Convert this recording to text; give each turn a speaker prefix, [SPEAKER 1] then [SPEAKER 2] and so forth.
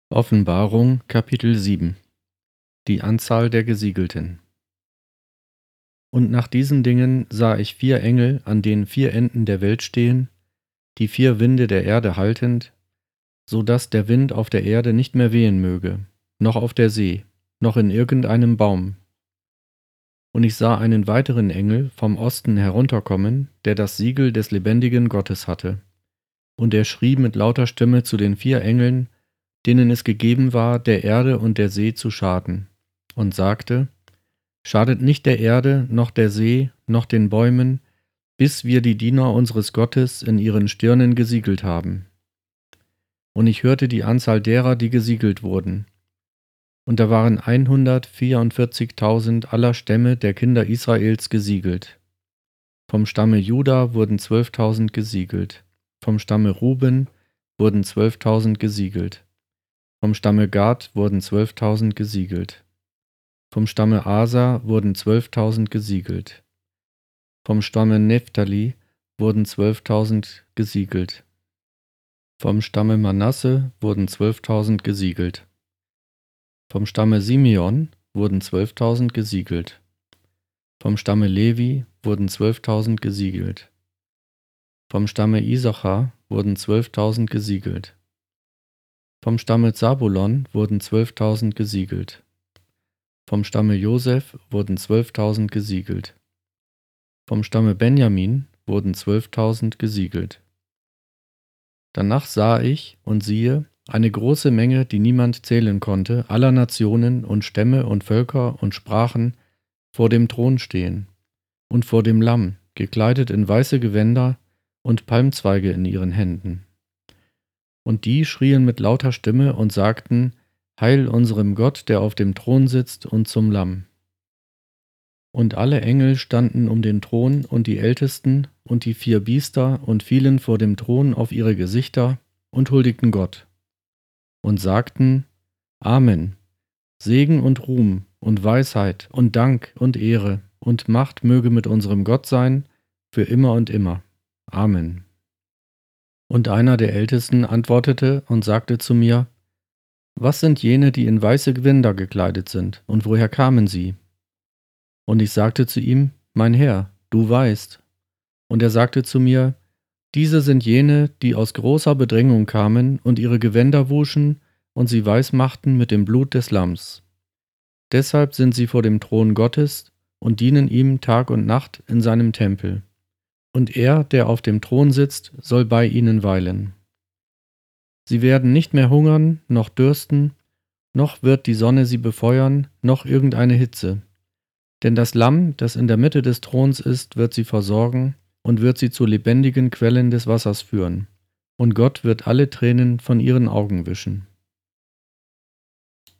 [SPEAKER 1] Offenbarung Kapitel 7. Die Anzahl der Gesiegelten. Und nach diesen Dingen sah ich 4 Engel an den 4 Enden der Welt stehen, die 4 Winde der Erde haltend, so dass der Wind auf der Erde nicht mehr wehen möge, noch auf der See, noch in irgendeinem Baum. Und ich sah einen weiteren Engel vom Osten herunterkommen, der das Siegel des lebendigen Gottes hatte. Und er schrie mit lauter Stimme zu den 4 Engeln, denen es gegeben war, der Erde und der See zu schaden, und sagte: Schadet nicht der Erde, noch der See, noch den Bäumen, bis wir die Diener unseres Gottes in ihren Stirnen gesiegelt haben. Und ich hörte die Anzahl derer, die gesiegelt wurden. Und da waren 144.000 aller Stämme der Kinder Israels gesiegelt. Vom Stamme Juda wurden 12.000 gesiegelt. Vom Stamme Ruben wurden 12.000 gesiegelt. Vom Stamme Gad wurden 12.000 gesiegelt. Vom Stamme Aser wurden 12.000 gesiegelt. Vom Stamme Nephtali wurden 12.000 gesiegelt. Vom Stamme Manasse wurden 12.000 gesiegelt. Vom Stamme Simeon wurden 12.000 gesiegelt. Vom Stamme Levi wurden 12.000 gesiegelt. Vom Stamme Isachar wurden 12.000 gesiegelt. Vom Stamme Zabulon wurden 12.000 gesiegelt. Vom Stamme Josef wurden 12.000 gesiegelt. Vom Stamme Benjamin wurden 12.000 gesiegelt. Danach sah ich, und siehe, eine große Menge, die niemand zählen konnte, aller Nationen und Stämme und Völker und Sprachen, vor dem Thron stehen und vor dem Lamm, gekleidet in weiße Gewänder und Palmzweige in ihren Händen. Und die schrien mit lauter Stimme und sagten: Heil unserem Gott, der auf dem Thron sitzt, und zum Lamm. Und alle Engel standen um den Thron und die Ältesten und die 4 Biester und fielen vor dem Thron auf ihre Gesichter und huldigten Gott und sagten: Amen. Segen und Ruhm und Weisheit und Dank und Ehre und Macht möge mit unserem Gott sein, für immer und immer. Amen. Und einer der Ältesten antwortete und sagte zu mir: Was sind jene, die in weiße Gewänder gekleidet sind, und woher kamen sie? Und ich sagte zu ihm: Mein Herr, du weißt. Und er sagte zu mir: Diese sind jene, die aus großer Bedrängung kamen und ihre Gewänder wuschen und sie weiß machten mit dem Blut des Lamms. Deshalb sind sie vor dem Thron Gottes und dienen ihm Tag und Nacht in seinem Tempel. Und er, der auf dem Thron sitzt, soll bei ihnen weilen. Sie werden nicht mehr hungern, noch dürsten, noch wird die Sonne sie befeuern, noch irgendeine Hitze. Denn das Lamm, das in der Mitte des Throns ist, wird sie versorgen und wird sie zu lebendigen Quellen des Wassers führen. Und Gott wird alle Tränen von ihren Augen wischen.